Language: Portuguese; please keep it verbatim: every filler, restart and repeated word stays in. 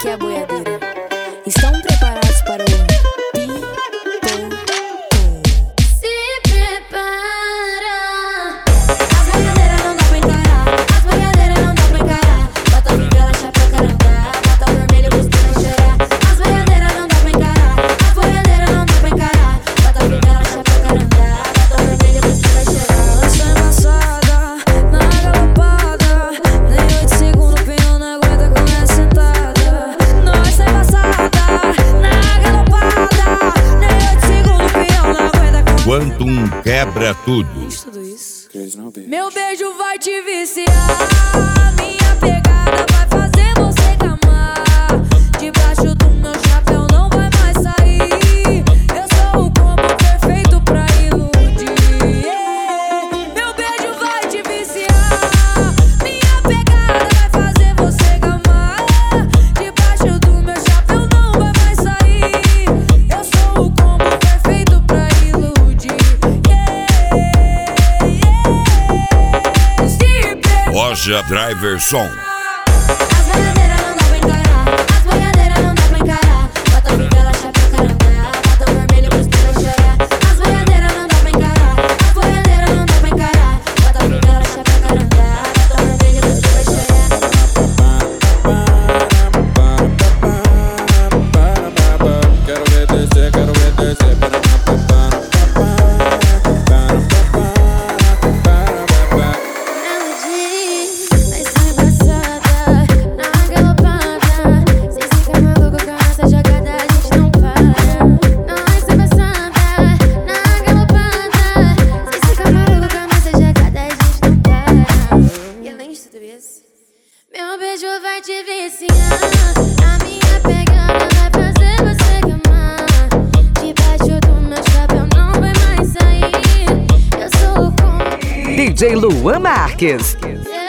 aqui é a boiadeira. Estão preparados para o pipoco? Se prepara. As boiadeiras não dá pra encarar. As boiadeiras não dá pra encarar. Bota vivela, chapéu, carandá. Bota o vermelho, busca vai chorar. As boiadeiras não dá pra encarar. As boiadeiras não dá pra encarar. Bota vivela, chapéu, carandá. Bota o vermelho, busca vai chorar. Lança embaçada, na galopada. Nem oito segundos, o pinhão não aguenta com essa sentada. Nós é embaçada, na galopada. Nem oito segundos, o pinhão não aguenta com. Quantum quebra tudo. Tudo isso. Bitch. Meu beijo vai te viciar. Minha pegada vai fazer você gamar. Debaixo do meu chapéu não vai mais sair. Eu sou o combo perfeito pra iludir. Yeah. Meu beijo vai te viciar. Minha pegada vai fazer você gamar. Debaixo do meu chapéu não vai mais sair. Eu sou o combo perfeito pra iludir. Yeah, yeah. Se prepara. Loja Driver Som. As boiadeiras não dá pra encarar. As boiadeiras não dá pra encarar. Bota vivela, chapéu, carandá. Bota o vermelho, busca vai chorar. As boiadeiras não dá pra encarar. As boiadeiras não dá pra encarar. Bota vivela, chapéu, carandá. Bota o vermelho, busca vai chorar. Quero ver descer, quero ver descer. Ela diz, vai ser embaçada, na galopada. Cês fica maluco com essa jogada, a gente não para. Nós é embaçada, na galopada. Cês fica maluco com essa jogada, a gente não para. E além de tudo isso, meu beijo vai te viciar. A minha pegada vai fazer você gamar. Debaixo do meu chapéu não vai mais sair. Eu sou o combo. D J Luan Marques. Yeah.